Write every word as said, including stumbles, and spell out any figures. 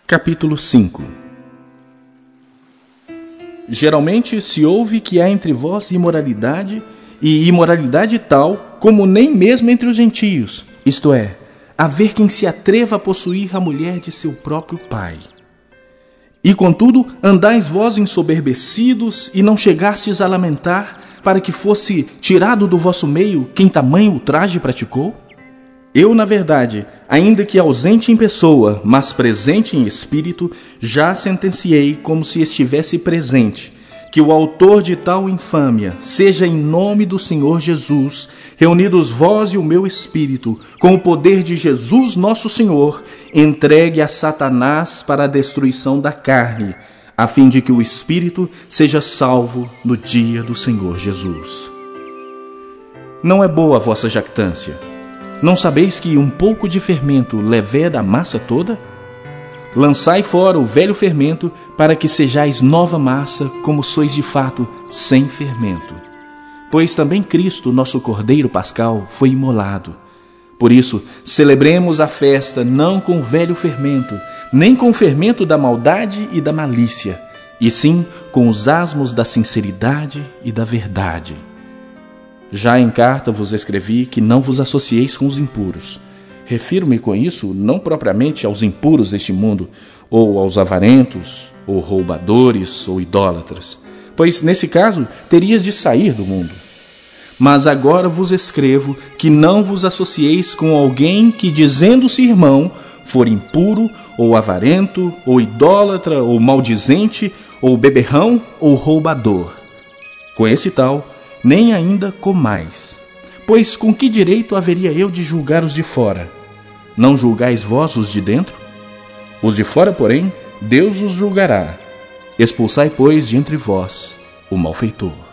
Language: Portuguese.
Capítulo cinco. Geralmente se ouve que há entre vós imoralidade, e imoralidade tal como nem mesmo entre os gentios, isto é, haver quem se atreva a possuir a mulher de seu próprio pai. E contudo andais vós ensoberbecidos, e não chegastes a lamentar, para que fosse tirado do vosso meio quem tamanho ultraje praticou? Eu, na verdade, ainda que ausente em pessoa, mas presente em espírito, já sentenciei como se estivesse presente, que o autor de tal infâmia seja em nome do Senhor Jesus, reunidos vós e o meu espírito, com o poder de Jesus nosso Senhor, entregue a Satanás para a destruição da carne, a fim de que o espírito seja salvo no dia do Senhor Jesus. Não é boa a vossa jactância. Não sabeis que um pouco de fermento leveda a massa toda? Lançai fora o velho fermento, para que sejais nova massa, como sois de fato, sem fermento. Pois também Cristo, nosso Cordeiro Pascal, foi imolado. Por isso, celebremos a festa não com o velho fermento, nem com o fermento da maldade e da malícia, e sim com os asmos da sinceridade e da verdade. Já em carta vos escrevi que não vos associeis com os impuros. Refiro-me com isso não propriamente aos impuros deste mundo, ou aos avarentos, ou roubadores, ou idólatras, pois nesse caso terias de sair do mundo. Mas agora vos escrevo que não vos associeis com alguém que, dizendo-se irmão, for impuro, ou avarento, ou idólatra, ou maldizente, ou beberrão, ou roubador. Com esse tal, nem ainda comais. Pois com que direito haveria eu de julgar os de fora? Não julgais vós os de dentro? Os de fora, porém, Deus os julgará. Expulsai, pois, de entre vós o malfeitor.